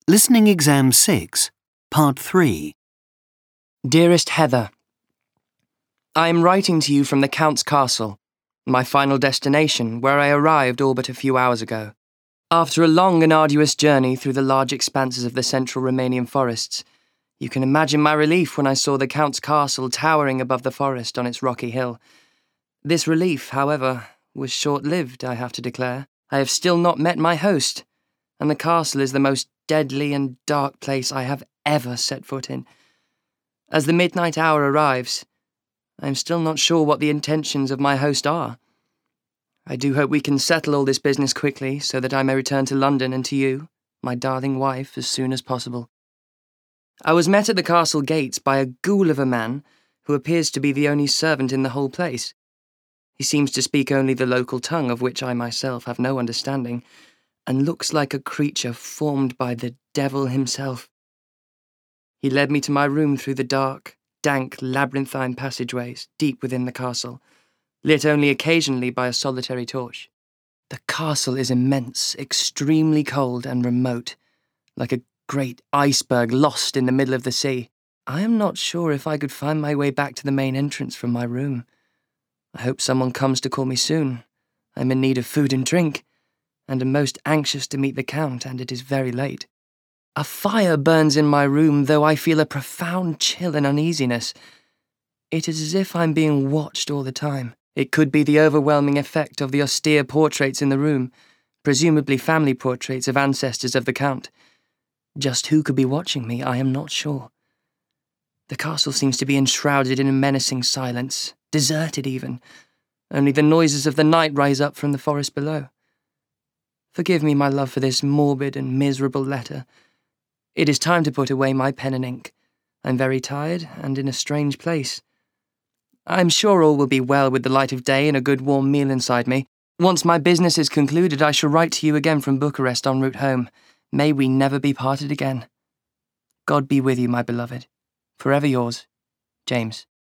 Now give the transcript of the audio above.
Listening Exam 6, Part 3. Dearest Heather, I am writing to you from the Count's Castle, my final destination, where I arrived all but a few hours ago. After a long and arduous journey through the large expanses of the central Romanian forests, you can imagine my relief when I saw the Count's Castle towering above the forest on its rocky hill. This relief, however, was short-lived, I have to declare. I have still not met my host, and the castle is the most deadly and dark place I have ever set foot in. As the midnight hour arrives, I am still not sure what the intentions of my host are. I do hope we can settle all this business quickly so that I may return to London and to you, my darling wife, as soon as possible. I was met at the castle gates by a ghoul of a man who appears to be the only servant in the whole place. He seems to speak only the local tongue, of which I myself have no understanding, and looks like a creature formed by the devil himself. He led me to my room through the dark, dank, labyrinthine passageways deep within the castle, lit only occasionally by a solitary torch. The castle is immense, extremely cold and remote, like a great iceberg lost in the middle of the sea. I am not sure if I could find my way back to the main entrance from my room. I hope someone comes to call me soon. I am in need of food and drink, and am most anxious to meet the Count, and it is very late. A fire burns in my room, though I feel a profound chill and uneasiness. It is as if I'm being watched all the time. It could be the overwhelming effect of the austere portraits in the room, presumably family portraits of ancestors of the Count. Just who could be watching me, I am not sure. The castle seems to be enshrouded in a menacing silence, deserted even. Only the noises of the night rise up from the forest below. Forgive me, my love, for this morbid and miserable letter. It is time to put away my pen and ink. I'm very tired and in a strange place. I'm sure all will be well with the light of day and a good warm meal inside me. Once my business is concluded, I shall write to you again from Bucharest en route home. May we never be parted again. God be with you, my beloved. Forever yours, James.